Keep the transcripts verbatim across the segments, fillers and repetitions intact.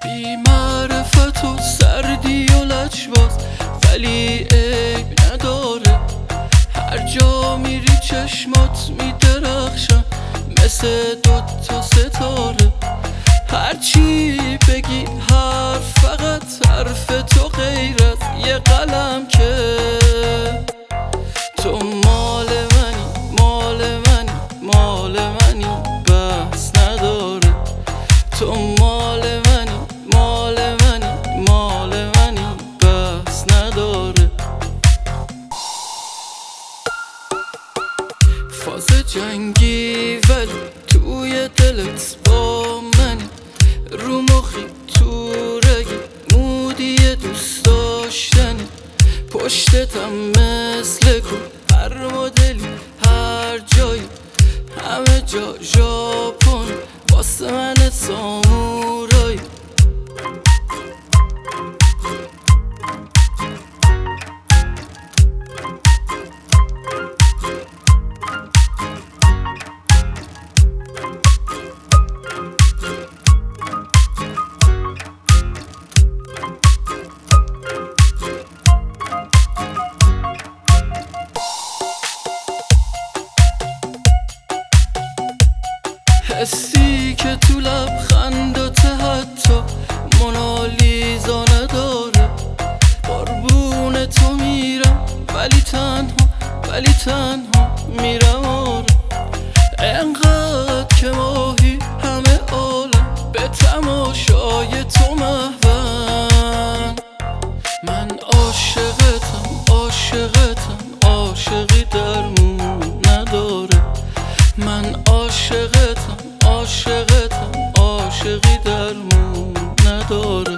بی معرفت و سردی و لجباز ولی عیب نداره. هر جا میری چشمات میدرخشن مثل دوتا ستاره. هرچی بگی حرف فقط حرف تو غیر از یه قلم که تو مال منی مال منی مال منی بس نداره. تو مال منی مال منی مال منی بس نداره. فاز جنگی ولی توی دلت با منی. رو مخی تو رگی مودی دوست داشتنی. پشتتم مثل کو هر مدلی هر جایی همه جا ژاپن واسه من سامورایی. حسی که تو لبخندات حتی مونالیزا نداره. قربون تو میرم ولی تنها ولی تنها میرم آره. انقدر که ماهی همه عالم به تماشای تو محون. من عاشقتم عاشقتم عاشقی درمون نداره. من عاشقتم عاشقتم عاشقی درمون نداره.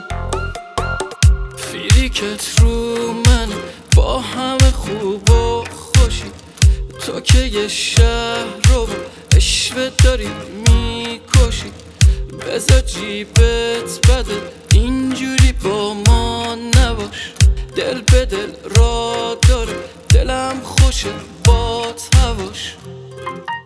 فیلیکت رو من با همه خوب و خوشی. تو که یه شهر رو عشوه داری میکشی. بذار جیبت بده اینجوری با ما نباش. دل به دل را داره دلم خوشه بات هواش.